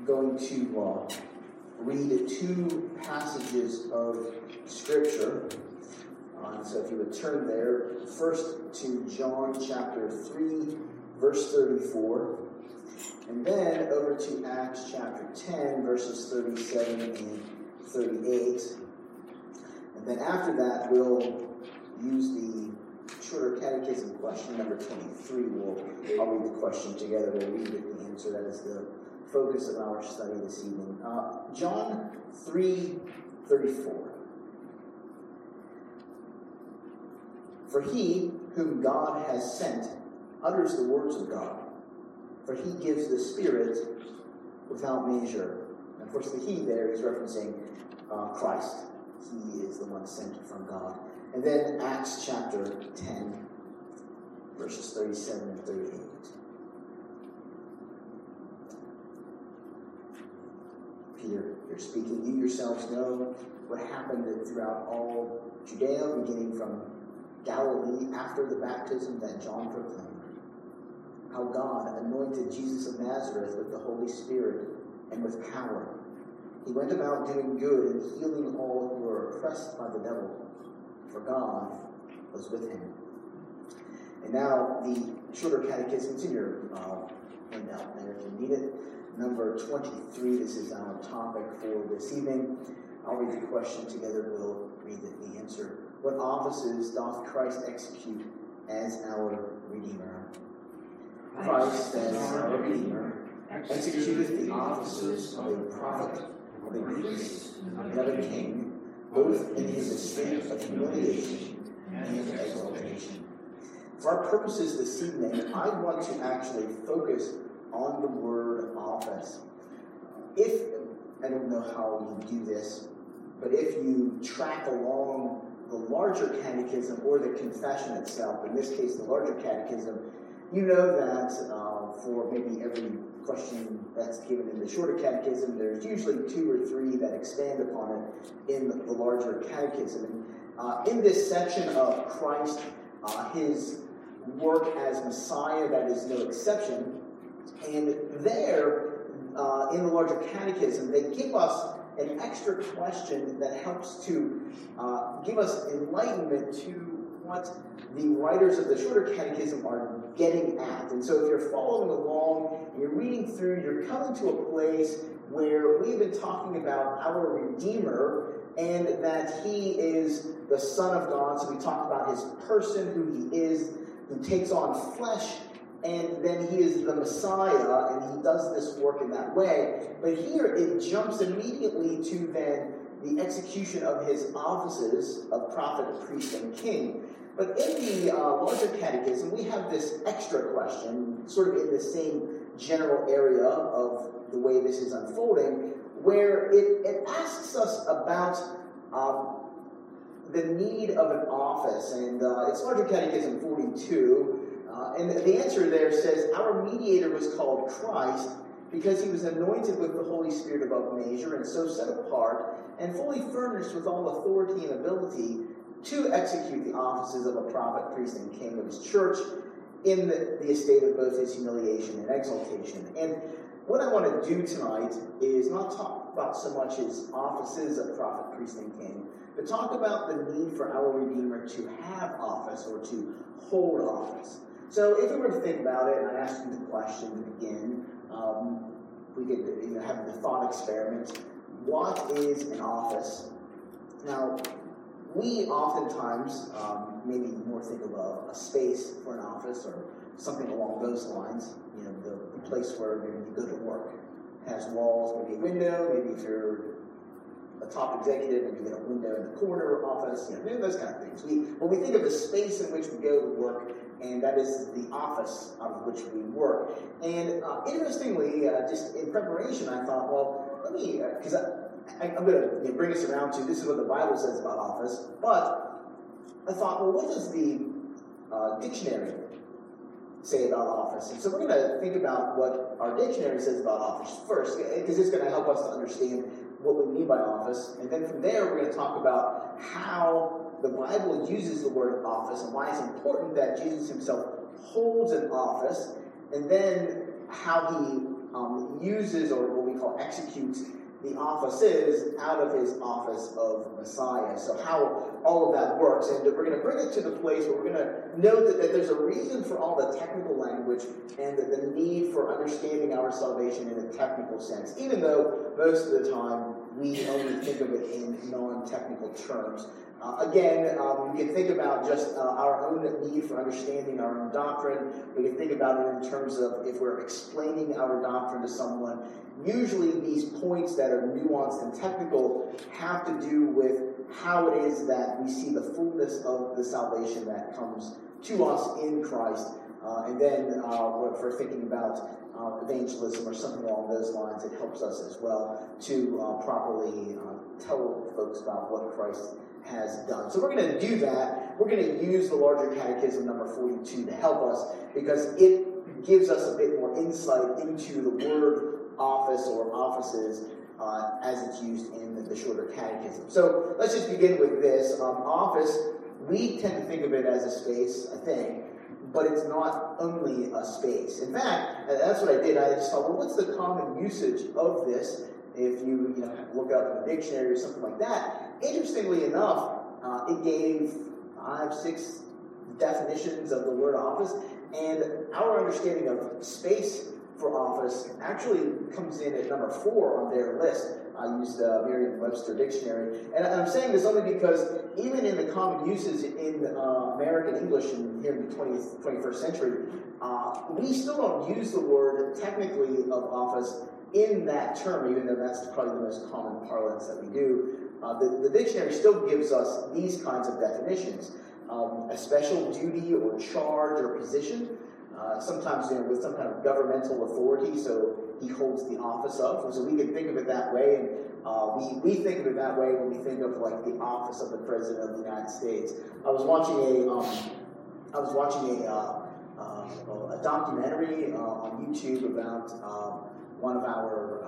going to read two passages of Scripture. So if you would turn there, first to John chapter 3, verse 34, and then over to Acts chapter 10, verses 37 and 38. And then after that, we'll use the shorter catechism question number 23. I'll read the question together. We'll read it, the answer. That is the focus of our study this evening. John 3:34. For he whom God has sent utters the words of God, for he gives the Spirit without measure. And of course, the he there is referencing Christ. He is the one sent from God. And then Acts chapter 10, verses 37 and 38. Peter, you're speaking. You yourselves know what happened throughout all Judea, beginning from Galilee after the baptism that John proclaimed. How God anointed Jesus of Nazareth with the Holy Spirit and with power. He went about doing good and healing all who were oppressed by the devil, for God was with him. And now the shorter catechism, it's in your handout there if you need it. Number 23, this is our topic for this evening. I'll read the question together, we'll read the answer. What offices doth Christ execute as our Redeemer? Christ as our Redeemer executeth the offices of a prophet, of a priest, and of a king, both in his estate of humiliation and exaltation. For our purposes this evening, I want to actually focus on the word office. I don't know how you do this, but if you track along the larger catechism or the confession itself, in this case the larger catechism, you know that for maybe every question that's given in the shorter catechism, there's usually two or three that expand upon it in the larger catechism. And in this section of Christ, his work as Messiah, that is no exception. And there, in the larger catechism, they give us an extra question that helps to give us enlightenment to what the writers of the shorter catechism are getting at. And so if you're following along, and you're reading through, you're coming to a place where we've been talking about our Redeemer and that he is the Son of God. So we talked about his person, who he is, who takes on flesh, and then he is the Messiah, and he does this work in that way. But here it jumps immediately to then the execution of his offices of prophet, priest, and king. But in the larger catechism, we have this extra question, sort of in the same general area of the way this is unfolding, where it asks us about the need of an office. And it's larger catechism 42. And the answer there says, our mediator was called Christ because he was anointed with the Holy Spirit above measure and so set apart and fully furnished with all authority and ability to execute the offices of a prophet, priest, and king of his church in the estate of both his humiliation and exaltation. And what I want to do tonight is not talk about so much his offices of prophet, priest, and king, but talk about the need for our Redeemer to have office or to hold office. So if we were to think about it, and I asked you the question to begin, we could have the thought experiment. What is an office? Now, we oftentimes maybe more think of a space for an office or something along those lines. You know, the place where you go to work. It has walls, maybe a window, maybe if you're a top executive and you get a window in the corner office, those kind of things. When we think of the space in which we go to work, and that is the office out of which we work. And interestingly, just in preparation, I thought, well, let me, because I'm going to bring us around to this is what the Bible says about office, but I thought, well, what does the dictionary say about office? And so we're going to think about what our dictionary says about office first, because it's going to help us to understand what we mean by office. And then from there, we're going to talk about how the Bible uses the word office and why it's important that Jesus himself holds an office, and then how he uses, or what we call executes, the offices out of his office of Messiah. So how all of that works. And we're going to bring it to the place where we're going to note that there's a reason for all the technical language and the need for understanding our salvation in a technical sense, even though most of the time we only think of it in non-technical terms. Again, we can think about just our own need for understanding our own doctrine. We can think about it in terms of if we're explaining our doctrine to someone. Usually these points that are nuanced and technical have to do with how it is that we see the fullness of the salvation that comes to us in Christ. And then if we're thinking about evangelism or something along those lines, it helps us as well to properly tell folks about what Christ has done. So we're going to do that. We're going to use the larger catechism number 42 to help us, because it gives us a bit more insight into the word office or offices as it's used in the shorter catechism. So let's just begin with this. Office, we tend to think of it as a space, I think, but it's not only a space. In fact, that's what I did. I just thought, well, what's the common usage of this? If you look up in the dictionary or something like that. Interestingly enough, it gave 5, 6 definitions of the word office, and our understanding of space for office actually comes in at number 4 on their list. I used Merriam-Webster dictionary, and I'm saying this only because even in the common uses in American English and here in the 21st century, we still don't use the word technically of office in that term, even though that's probably the most common parlance that we do. The dictionary still gives us these kinds of definitions. A special duty or charge or position, sometimes with some kind of governmental authority, so he holds the office of. So we can think of it that way, and we think of it that way when we think of like the office of the President of the United States. I was watching a documentary on YouTube about one of our,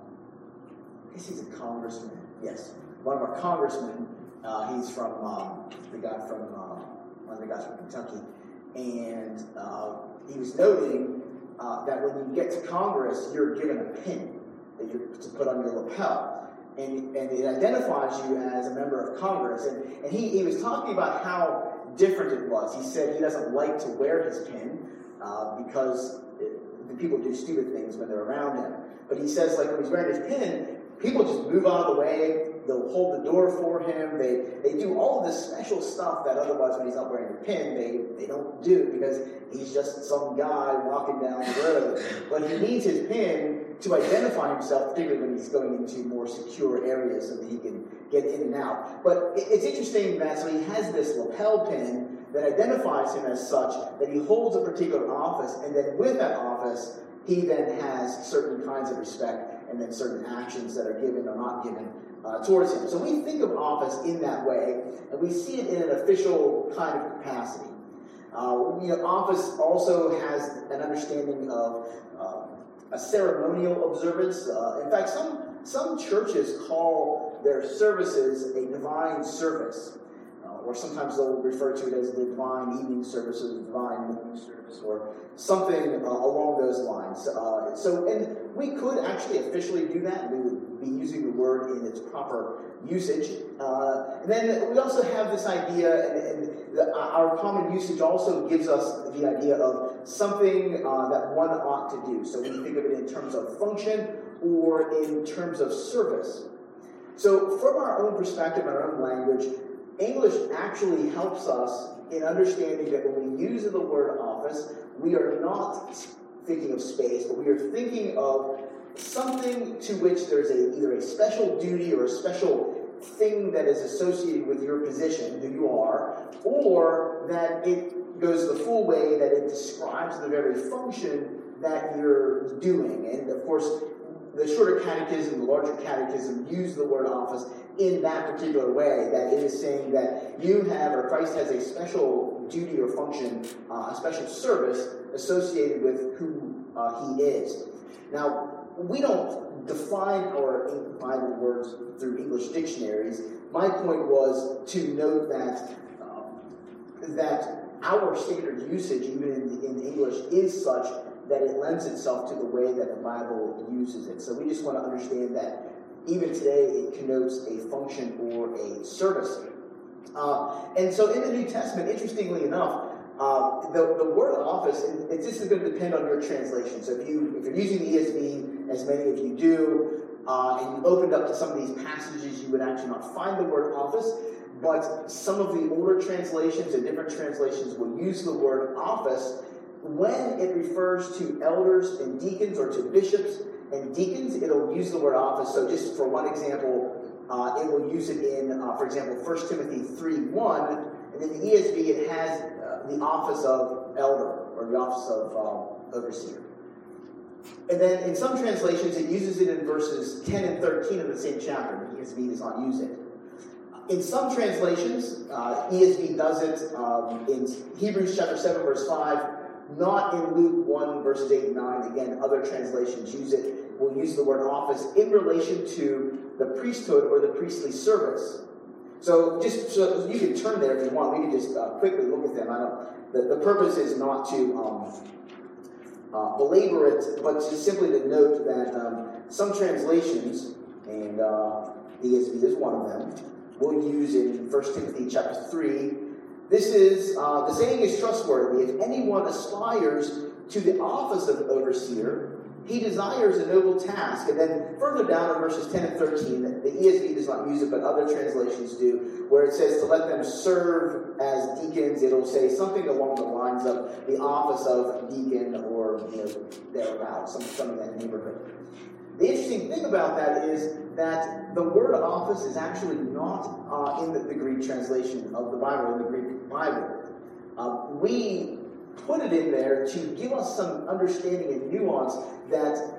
I guess he's a congressman. Yes, one of our congressmen. He's from one of the guys from Kentucky, and he was noting that when you get to Congress, you're given a pin that you're to put on your lapel, and it identifies you as a member of Congress. And he was talking about how different it was. He said he doesn't like to wear his pin because the people do stupid things when they're around him. But he says, like, when he's wearing his pin, people just move out of the way. They'll hold the door for him. They do all of this special stuff that otherwise, when he's not wearing a pin, they don't do, because he's just some guy walking down the road. But he needs his pin to identify himself, particularly when he's going into more secure areas so that he can get in and out. But it's interesting that so he has this lapel pin that identifies him as such, that he holds a particular office, and then with that office, he then has certain kinds of respect and then certain actions that are given or not given towards him. So we think of office in that way, and we see it in an official kind of capacity. Office also has an understanding of a ceremonial observance. In fact, some churches call their services a divine service, or sometimes they'll refer to it as the divine evening service or the divine morning service, or something along those lines. And we could actually officially do that. We would be using the word in its proper usage. And then we also have this idea, and our common usage also gives us the idea of something that one ought to do. So we think of it in terms of function or in terms of service. So from our own perspective and our own language, English actually helps us in understanding that when we use the word office, we are not thinking of space, but we are thinking of something to which there's either a special duty or a special thing that is associated with your position, who you are, or that it goes the full way, that it describes the very function that you're doing. And of course, the shorter catechism, the larger catechism, use the word office in that particular way, that it is saying that you have, or Christ has, a special duty or function, a special service associated with who he is. Now, we don't define our Bible words through English dictionaries. My point was to note that our standard usage, even in English, is such that it lends itself to the way that the Bible uses it. So we just want to understand that even today it connotes a function or a service. And so in the New Testament, interestingly enough, the word office, this is going to depend on your translation. So if you're using the ESV, as many of you do, and you opened up to some of these passages, you would actually not find the word office. But some of the older translations and different translations will use the word office when it refers to elders and deacons, or to bishops and deacons. It'll use the word office. So just for one example, it will use it in, for example, 1 Timothy 3:1, and in the ESV it has the office of elder, or the office of overseer. And then in some translations it uses it in verses 10 and 13 of the same chapter. The ESV does not use it. In some translations, ESV does it in Hebrews chapter 7, verse 5, not in Luke 1, verses 8 and 9. Again, other translations will use the word office in relation to the priesthood or the priestly service. So just so you can turn there if you want. We can just quickly look at them. The purpose is not to belabor it, but just simply to note that some translations, and the ESV is one of them, we'll use in 1 Timothy chapter 3. This is, the saying is trustworthy. If anyone aspires to the office of overseer, he desires a noble task. And then further down in verses 10 and 13, the ESV does not use it, but other translations do, where it says to let them serve as deacons. It'll say something along the lines of the office of deacon, or thereabouts, something in that neighborhood. The interesting thing about that is that the word office is actually not in the Greek translation of the Bible, in the Greek Bible. We put it in there to give us some understanding and nuance that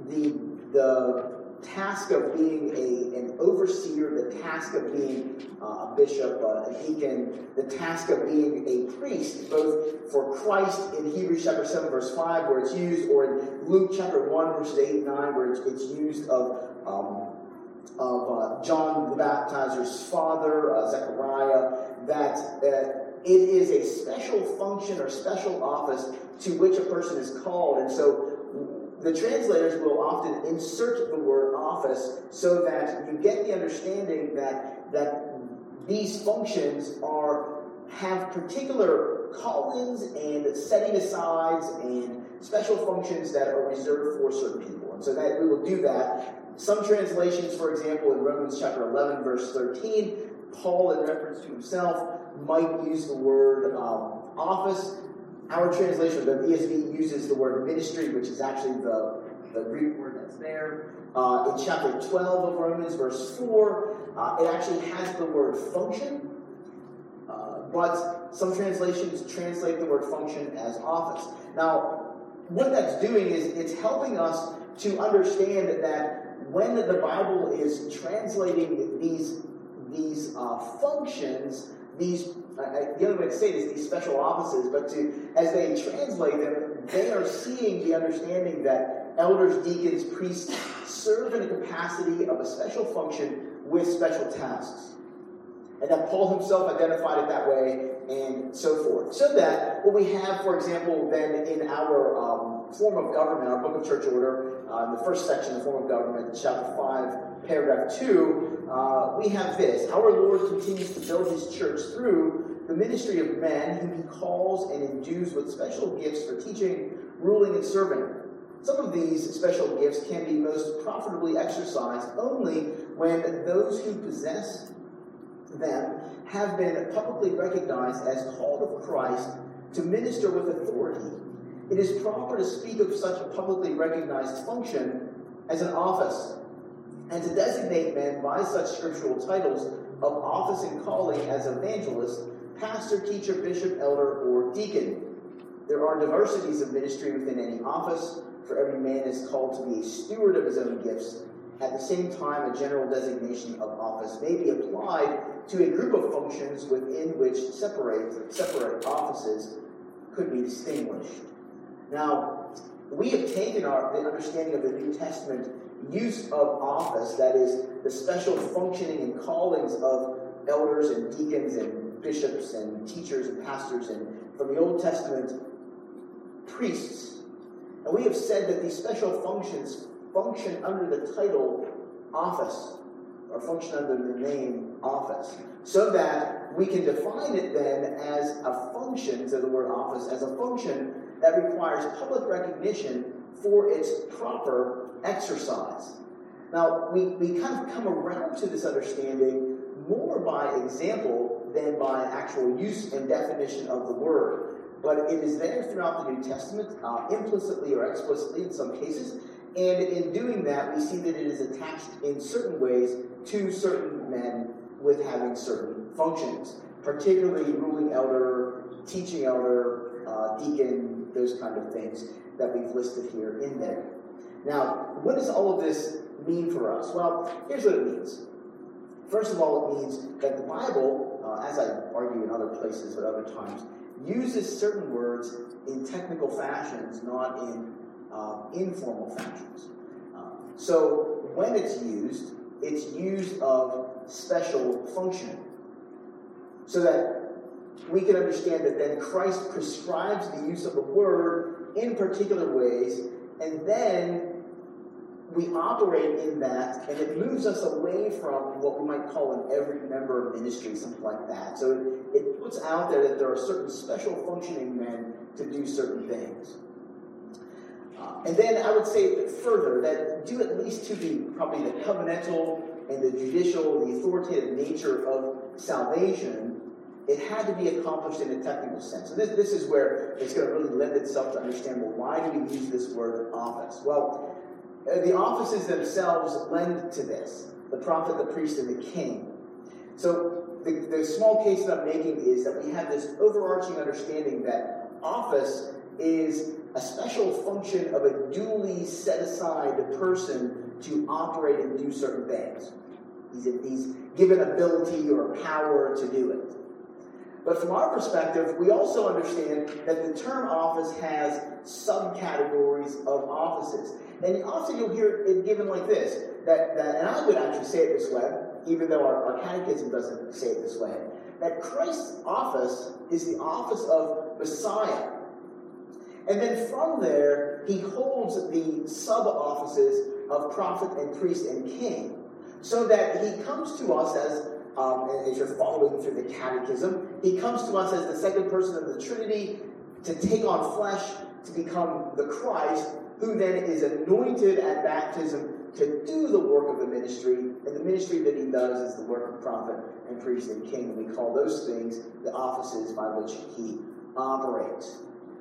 the task of being an overseer, the task of being a bishop, a deacon, the task of being a priest, both for Christ in Hebrews chapter 7, verse 5, where it's used, or in Luke chapter 1, verses 8 and 9, where it's used of John the Baptizer's father, Zechariah, that it is a special function or special office to which a person is called. And so the translators will often insert the word office so that you get the understanding that these functions have particular callings and setting asides and special functions that are reserved for certain people. And so that we will do that. Some translations, for example, in Romans chapter 11, verse 13, Paul, in reference to himself, might use the word office. Our translation, the ESV, uses the word ministry, which is actually the Greek word that's there. In chapter 12 of Romans, verse 4, it actually has the word function, but some translations translate the word function as office. Now, what that's doing is it's helping us to understand that when the Bible is translating these functions, the other way to say it is these special offices, but as they translate them, they are seeing the understanding that elders, deacons, priests serve in a capacity of a special function with special tasks. And that Paul himself identified it that way, and so forth. So that what we have, for example, then in our form of government, our Book of Church Order, in the first section, the form of government, chapter 5, paragraph 2, we have this: our Lord continues to build his church through the ministry of men whom he calls and endues with special gifts for teaching, ruling, and serving. Some of these special gifts can be most profitably exercised only when those who possess them have been publicly recognized as called of Christ to minister with authority. It is proper to speak of such a publicly recognized function as an office, and to designate men by such scriptural titles of office and calling as evangelist, pastor, teacher, bishop, elder, or deacon. There are diversities of ministry within any office, for every man is called to be a steward of his own gifts. At the same time, a general designation of office may be applied to a group of functions within which separate offices could be distinguished. Now, we have taken the understanding of the New Testament use of office, that is, the special functioning and callings of elders and deacons and bishops and teachers and pastors, and from the Old Testament, priests. And we have said that these special functions function under the title office, or function under the name office, so that we can define it then as a function, to the word office, as a function that requires public recognition for its proper exercise. Now, we kind of come around to this understanding more by example than by actual use and definition of the word. But it is there throughout the New Testament, implicitly or explicitly in some cases. And in doing that, we see that it is attached in certain ways to certain men with having certain functions, particularly ruling elder, teaching elder, deacon, those kind of things that we've listed here in there. Now, what does all of this mean for us? Well, here's what it means. First of all, it means that the Bible, as I argue in other places at other times, uses certain words in technical fashions, not in informal fashions. So when it's used of special function, so that we can understand that then Christ prescribes the use of a word in particular ways, and then we operate in that, and it moves us away from what we might call an every member ministry, something like that. So it puts out there that there are certain special functioning men to do certain things. And then I would say further that due at least to probably the covenantal and the judicial, the authoritative nature of salvation, it had to be accomplished in a technical sense. So this is where it's going to really lend itself to understand, well, why do we use this word office? Well, the offices themselves lend to this: the prophet, the priest, and the king. So the small case that I'm making is that we have this overarching understanding that office is a special function of a duly set aside person to operate and do certain things. He's given ability or power to do it. But from our perspective, we also understand that the term office has subcategories of offices. And often you'll hear it given like this, that and I would actually say it this way, even though our catechism doesn't say it this way, that Christ's office is the office of Messiah. And then from there, he holds the sub-offices of prophet and priest and king, so that he comes to us as you're following through the catechism, he comes to us as the second person of the Trinity to take on flesh, to become the Christ, who then is anointed at baptism to do the work of the ministry. And the ministry that he does is the work of prophet and priest and king. And we call those things the offices by which he operates.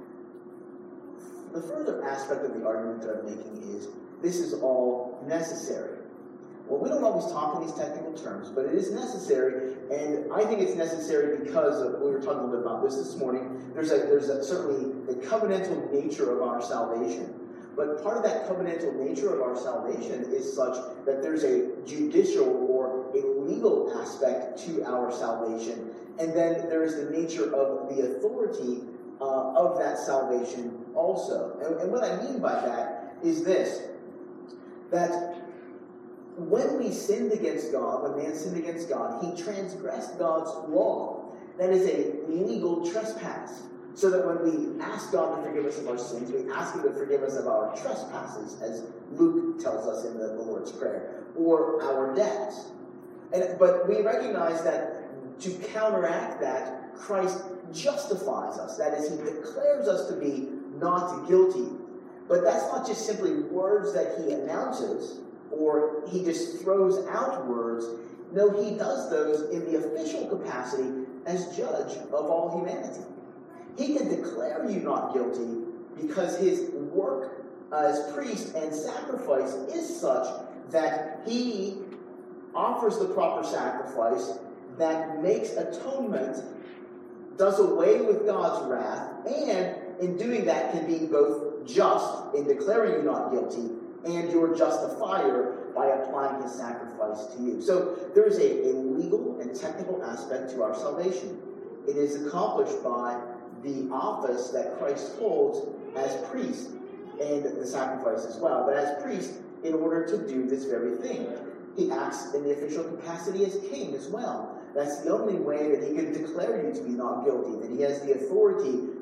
The further aspect of the argument that I'm making is this is all necessary. Well, we don't always talk in these technical terms, but it is necessary, and I think it's necessary because we were talking a little bit about this morning. There's certainly the covenantal nature of our salvation. But part of that covenantal nature of our salvation is such that there's a judicial or a legal aspect to our salvation. And then there's the nature of the authority of that salvation also. And what I mean by that is this, that when we sinned against God, when man sinned against God, he transgressed God's law. That is a legal trespass. So that when we ask God to forgive us of our sins, we ask him to forgive us of our trespasses, as Luke tells us in the Lord's Prayer, or our debts. But we recognize that to counteract that, Christ justifies us. That is, he declares us to be not guilty. But that's not just simply words that he announces, or he just throws out words. No, he does those in the official capacity as judge of all humanity. He can declare you not guilty because his work as priest and sacrifice is such that he offers the proper sacrifice that makes atonement, does away with God's wrath, and in doing that can be both just in declaring you not guilty and your justifier by applying his sacrifice to you. So there is a legal and technical aspect to our salvation. It is accomplished by the office that Christ holds as priest and the sacrifice as well. But as priest, in order to do this very thing, he acts in the official capacity as king as well. That's the only way that he can declare you to be not guilty, that he has the authority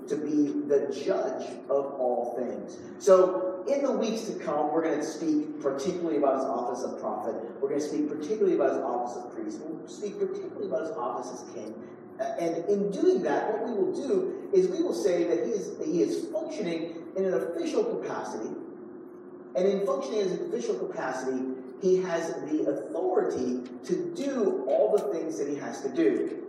to be the judge of all things. So in the weeks to come, we're going to speak particularly about his office of prophet. We're going to speak particularly about his office of priest. We'll speak particularly about his office as king. And in doing that, what we will do is we will say that he is functioning in an official capacity. And in functioning as an official capacity, he has the authority to do all the things that he has to do.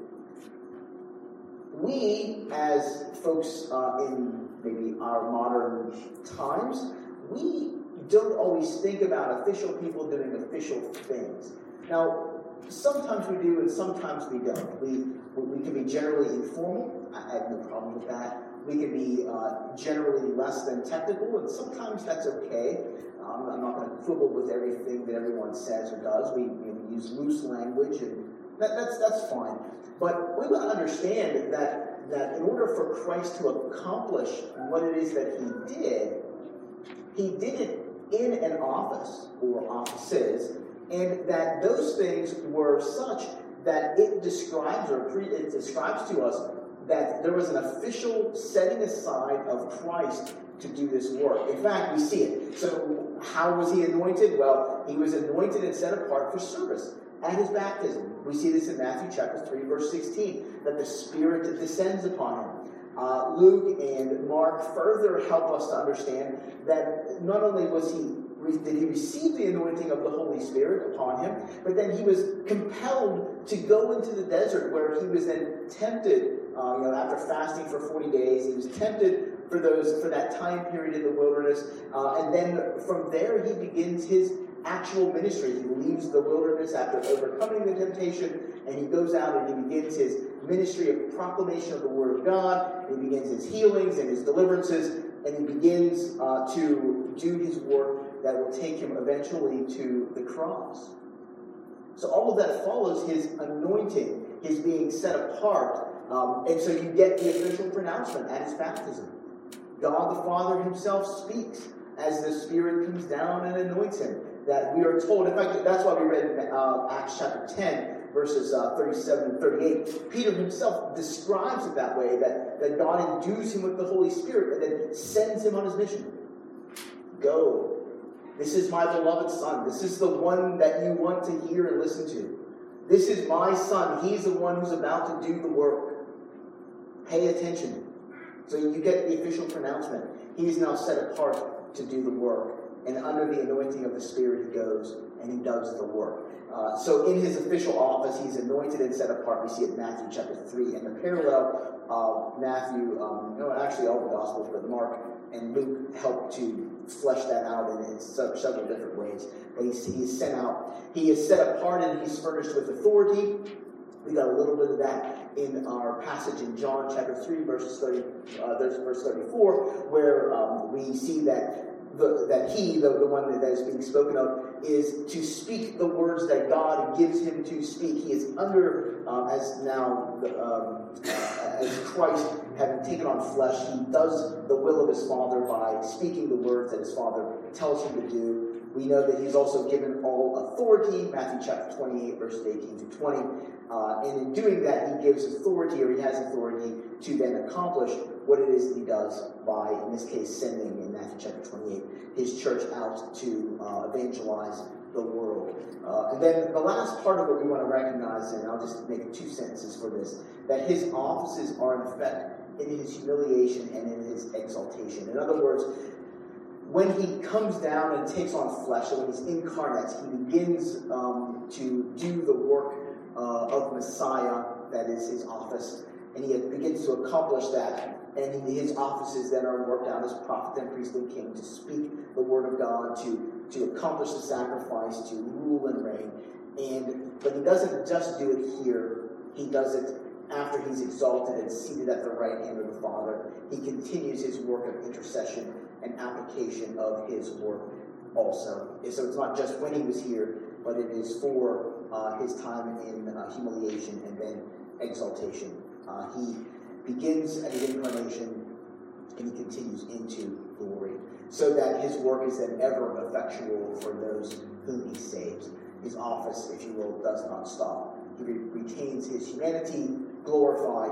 We, as folks in maybe our modern times, we don't always think about official people doing official things. Now, sometimes we do and sometimes we don't. We can be generally informal. I have no problem with that. We can be generally less than technical, and sometimes that's okay. I'm not going to quibble with everything that everyone says or does. We use loose language, and that's fine. But we want to understand that in order for Christ to accomplish what it is that he did it in an office or offices, and that those things were such that it describes to us that there was an official setting aside of Christ to do this work. In fact, we see it. So how was he anointed? Well, he was anointed and set apart for service at his baptism. We see this in Matthew chapter 3, verse 16, that the Spirit descends upon him. Luke and Mark further help us to understand that not only did he receive the anointing of the Holy Spirit upon him, but then he was compelled to go into the desert where he was then tempted. After fasting for 40 days, he was tempted for that time period in the wilderness, and then from there he begins his actual ministry. He leaves the wilderness after overcoming the temptation, and he goes out and he begins his ministry of proclamation of the Word of God. He begins his healings and his deliverances, and he begins to do his work that will take him eventually to the cross. So all of that follows his anointing, his being set apart. And so you get the official pronouncement at his baptism. God the Father himself speaks as the Spirit comes down and anoints him. That we are told, in fact, that's why we read in Acts chapter 10, verses 37 and 38. Peter himself describes it that way, that God endues him with the Holy Spirit and then sends him on his mission. Go. This is my beloved Son. This is the one that you want to hear and listen to. This is my Son. He's the one who's about to do the work. Pay attention. So you get the official pronouncement. He is now set apart to do the work. And under the anointing of the Spirit, he goes and he does the work. So in his official office, he's anointed and set apart. We see it in Matthew chapter 3. And the parallel, Matthew, actually all the Gospels, but Mark and Luke help to flesh that out in several different ways. But he's sent out. He is set apart and he's furnished with authority. We got a little bit of that in our passage in John chapter 3, verse 34, where we see that he, the one that is being spoken of, is to speak the words that God gives him to speak. He is under, as Christ having taken on flesh, he does the will of his Father by speaking the words that his Father tells him to do. We know that he's also given all authority, Matthew chapter 28, verses 18 to 20. And in doing that, he gives authority, or he has authority, to then accomplish what it is that he does by, in this case, sending, in Matthew chapter 28, his church out to evangelize the world. And then the last part of what we want to recognize, and I'll just make 2 sentences for this, that his offices are in effect in his humiliation and in his exaltation. In other words, when he comes down and takes on flesh, so when he's incarnate, he begins to do the work of Messiah, that is his office, and he begins to accomplish that. And his offices then are worked out as prophet and priest and king to speak the word of God, to accomplish the sacrifice, to rule and reign. But he doesn't just do it here. He does it after he's exalted and seated at the right hand of the Father. He continues his work of intercession and application of his work also. So it's not just when he was here, but it is for his time in humiliation and then exaltation. He begins at his incarnation and he continues into glory, so that his work is then ever effectual for those whom he saves. His office, if you will, does not stop. He retains his humanity glorified,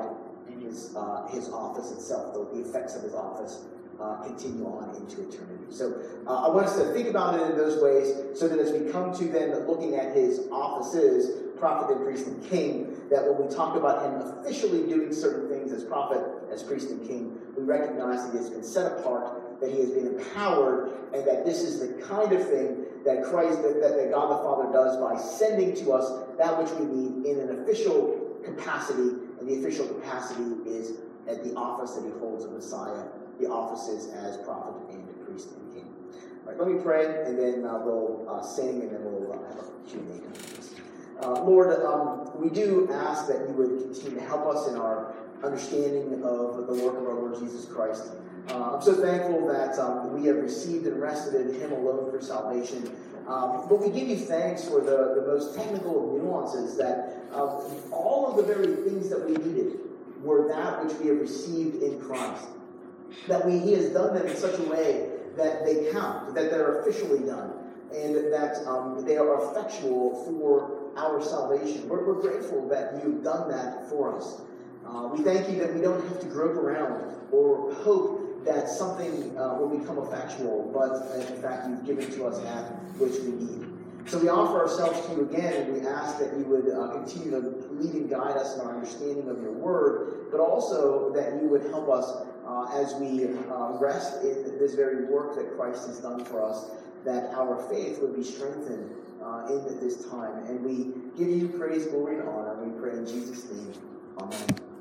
and his office itself, the effects of his office, continue on into eternity. So I want us to think about it in those ways, so that as we come to then looking at his offices, prophet and priest and king, that when we talk about him officially doing certain things as prophet, as priest and king, we recognize that he has been set apart, that he has been empowered, and that this is the kind of thing that Christ, that God the Father does by sending to us that which we need in an official capacity, and the official capacity is at the office that he holds of Messiah, the offices as prophet and priest and king. All right, let me pray, and then we'll sing, and then we'll have a Q&A. Lord, we do ask that you would continue to help us in our understanding of the work of our Lord Jesus Christ. I'm so thankful that we have received and rested in him alone for salvation. But we give you thanks for the most technical of nuances, that all of the very things that we needed were that which we have received in Christ. That he has done them in such a way that they count, that they're officially done, and that they are effectual for our salvation. We're grateful that you've done that for us. We thank you that we don't have to grope around or hope that something will become effectual, but in fact you've given to us that which we need. So we offer ourselves to you again, and we ask that you would continue to lead and guide us in our understanding of your word, but also that you would help us as we rest in this very work that Christ has done for us, that our faith would be strengthened in this time. And we give you praise, glory, and honor. We pray in Jesus' name. Amen.